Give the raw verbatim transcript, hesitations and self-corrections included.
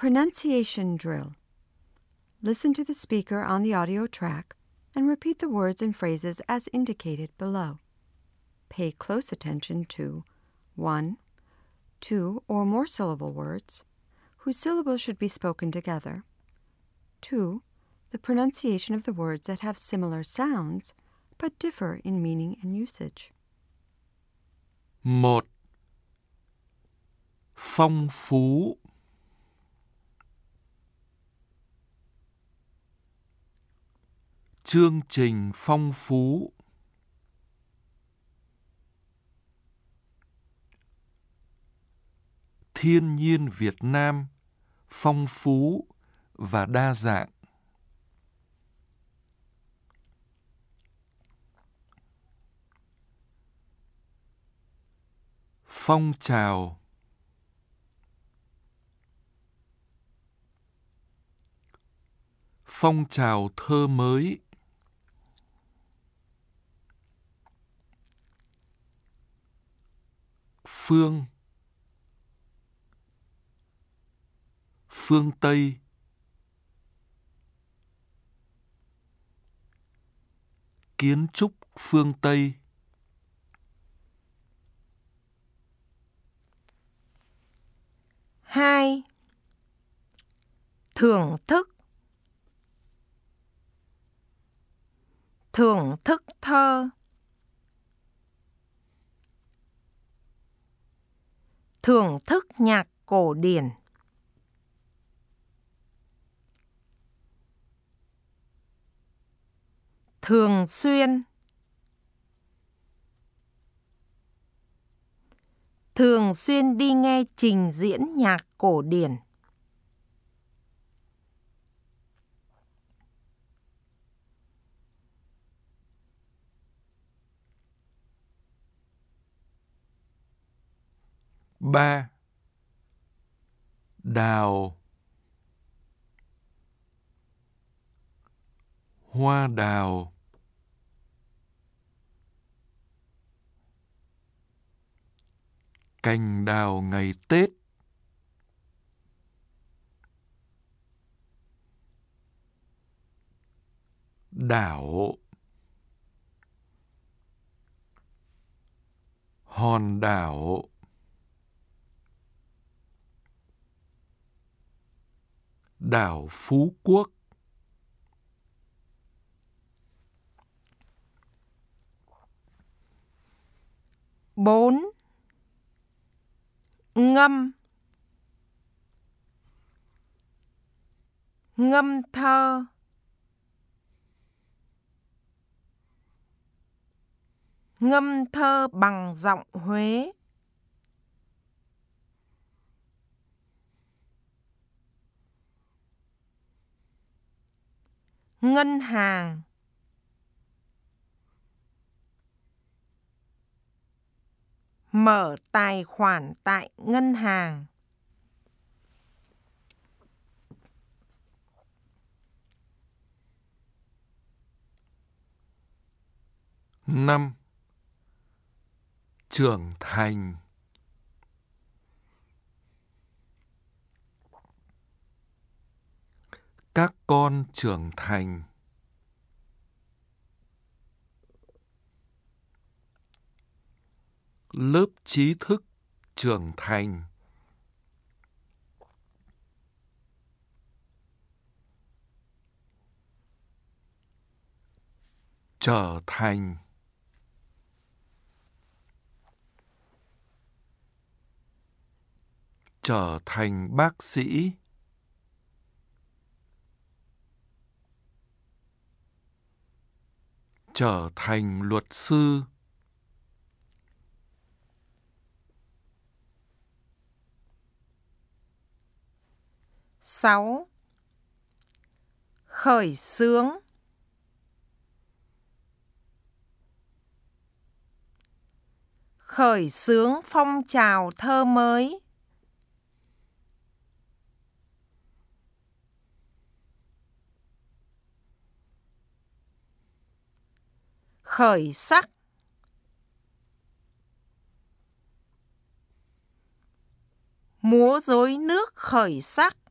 Pronunciation drill. Listen to the speaker on the audio track and repeat the words and phrases as indicated below. Pay close attention to one, two or more syllable words, whose syllables should be spoken together. two. The pronunciation of the words that have similar sounds but differ in meaning and usage. một. Phong phú. Chương trình phong phú. Thiên nhiên Việt Nam phong phú và đa dạng. Phong trào. Phong trào thơ mới. Phương. Phương Tây. Kiến trúc phương Tây. hai. Thưởng thức. Thưởng thức thơ. Thưởng thức nhạc cổ điển. Thường xuyên. Thường xuyên đi nghe trình diễn nhạc cổ điển. ba. Đào. Hoa đào. Cành đào ngày Tết. Đảo. Hòn đảo. Đảo Phú Quốc. bốn. Ngâm. Ngâm thơ. Ngâm thơ bằng giọng Huế. Ngân hàng. Mở tài khoản tại ngân hàng. năm. Trưởng thành. Các con trưởng thành. Lớp trí thức trưởng thành. Trở thành. Trở thành bác sĩ. Trở thành luật sư. sáu. Khởi xướng. Khởi xướng phong trào thơ mới. Khởi sắc. Múa rối nước khởi sắc.